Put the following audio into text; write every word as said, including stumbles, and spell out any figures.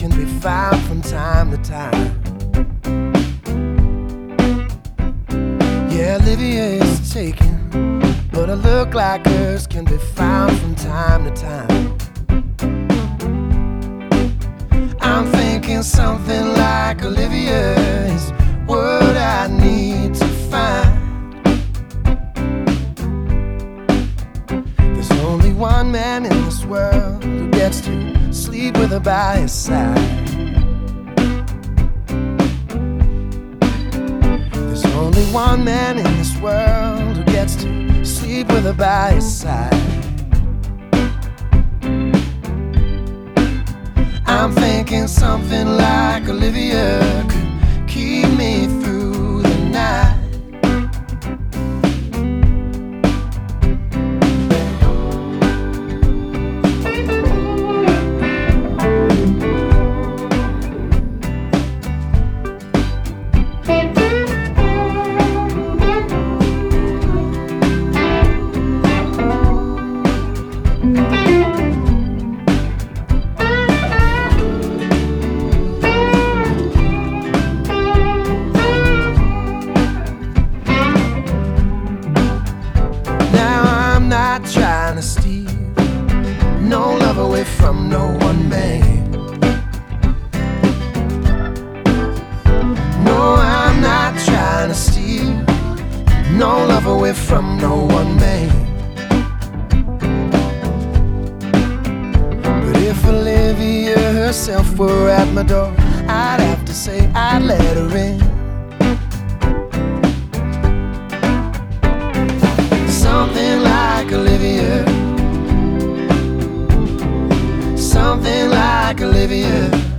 can be found from time to time. Yeah, Olivia is taken, but a look like hers can be found from time to time. I'm thinking something like Olivia is what I need to find. There's only one man in this world who gets to sleep with her by his side. There's only one man in this world who gets to sleep with her by his side. I'm thinking something like Olivia could keep me through the night. Trying to steal no love away from no one man. No, I'm not trying to steal no love away from no one man. But if Olivia herself were at my door, I'd have to say I'd let her in. Something like Olivia, something like Olivia.